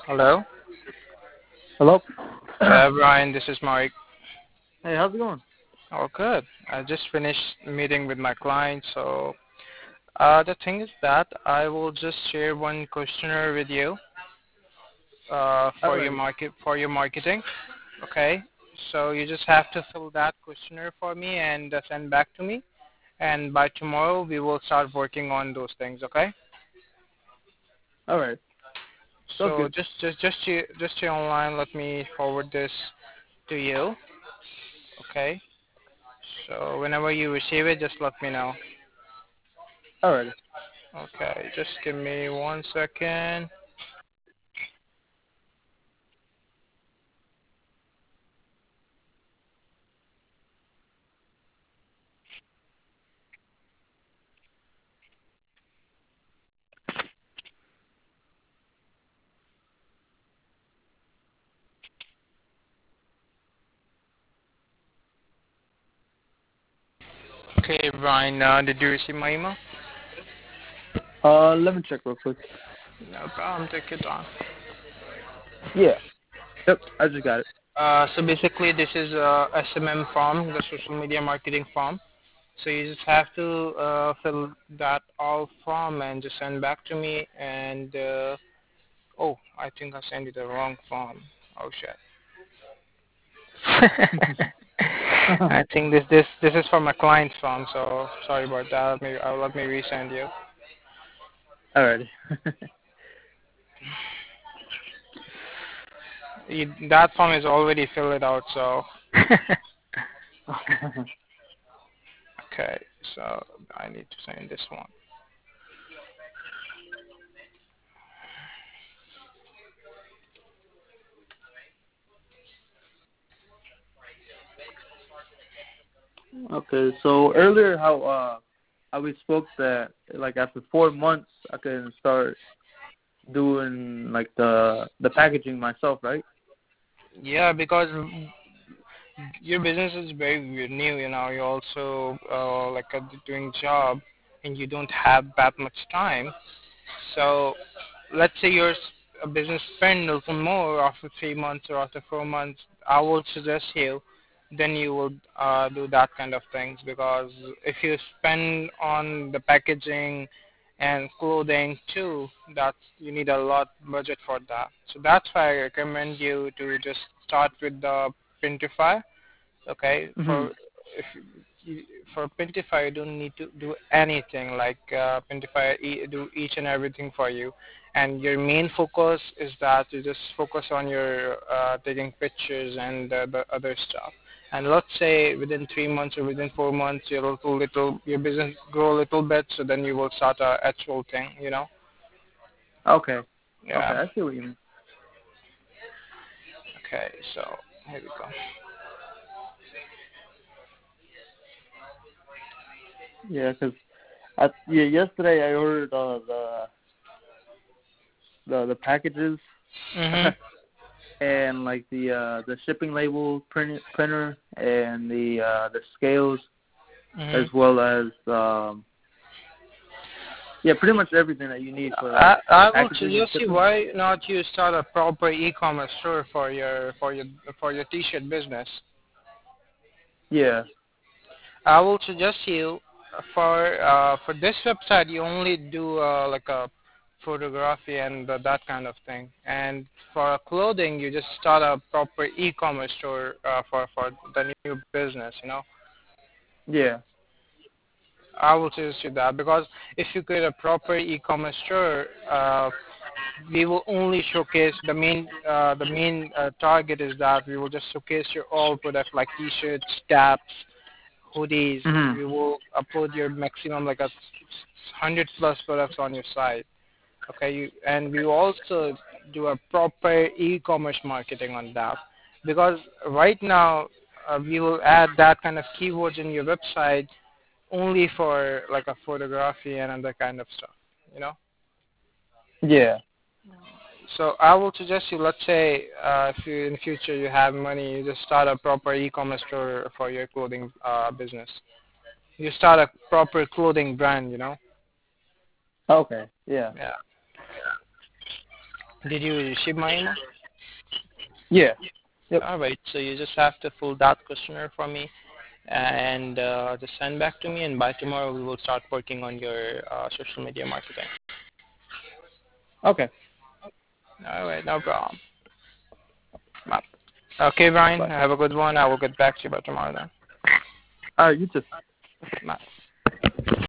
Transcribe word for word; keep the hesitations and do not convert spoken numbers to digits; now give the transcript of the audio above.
Hello. Hello? Uh, Brian, this is Mike. Hey, how's it going? Oh, good. I just finished meeting with my client, so uh, the thing is that I will just share one questionnaire with you uh, for your Alrighty. market for your marketing. Okay. So you just have to fill that questionnaire for me and uh, send back to me. And by tomorrow we will start working on those things. Okay. Alright. Sounds So good. just just just you just you online. Let me forward this to you. Okay. So whenever you receive it, just let me know. Alrighty. Okay, just give me one second. Okay, Brian, uh, did you receive my email? Uh, let me check real quick. No problem, take your time. Yeah. Yep, I just got it. Uh, so basically, this is uh, S M M form, the social media marketing form. So you just have to uh, fill that all form and just send back to me. And uh, oh, I think I sent you the wrong form. Oh shit. I think this this this is for my client's form. So sorry about that. Maybe I'll let me resend you. Alrighty. you. That form is already filled out. So. Okay, so I need to send this one. Okay, so earlier how uh how we spoke that like after four months I can start doing like the the packaging myself, right? Yeah, because your business is very new, you know. You're also uh, like uh, doing job, and you don't have that much time. So let's say your s- a business spend a little more after three months or after four months. I would suggest you, then you would uh, do that kind of things because if you spend on the packaging and clothing too, that's you need a lot budget for that. So that's why I recommend you to just start with the Printify. Okay, Mhm. for if you, for Printify you don't need to do anything like uh, Printify e- do each and everything for you, and your main focus is that you just focus on your uh, taking pictures and uh, the other stuff. And let's say within three months or within four months your little little your business grow a little bit, so then you will start a actual thing, you know. Okay. Okay, Yeah. I see what you mean. Okay, so here we go. Yeah, 'cause I yeah yesterday I ordered uh, the the the packages Mhm. and like the uh the shipping label print, printer and the uh the scales as Mhm. well as um yeah pretty much everything that you need for like I I will packaging and suggest you shipping. why not you start a proper e-commerce store for your for your for your t-shirt business. Yeah. I will suggest you for uh, for this website you only do uh, like a photography and uh, that kind of thing, and for clothing you just start a proper e-commerce store uh, for for the new business. You know, Yeah. I will suggest you that because if you create a proper e-commerce store, uh, we will only showcase the main uh, the main uh, target is that we will just showcase your all products like t-shirts, caps, hoodies. Mhm. We will upload your maximum like a hundred plus products on your site. Okay, you, and we also do a proper e-commerce marketing on that because right now uh, we will add that kind of keywords in your website only for like a photography and other kind of stuff. You know. Yeah. So I will suggest you, let's say, uh, if you in the future you have money, you just start a proper e-commerce store for your clothing uh, business. You start a proper clothing brand, you know. Okay. Yeah. Yeah. Did you receive my email? Yeah. Yep. All right. So you just have to fill that questionnaire for me and uh, just send back to me. And by tomorrow, we will start working on your uh, social media marketing. Okay. All right. No problem. Bye. Okay, Brian. Bye. Have a good one. I will get back to you by tomorrow then. All right. You too. Bye.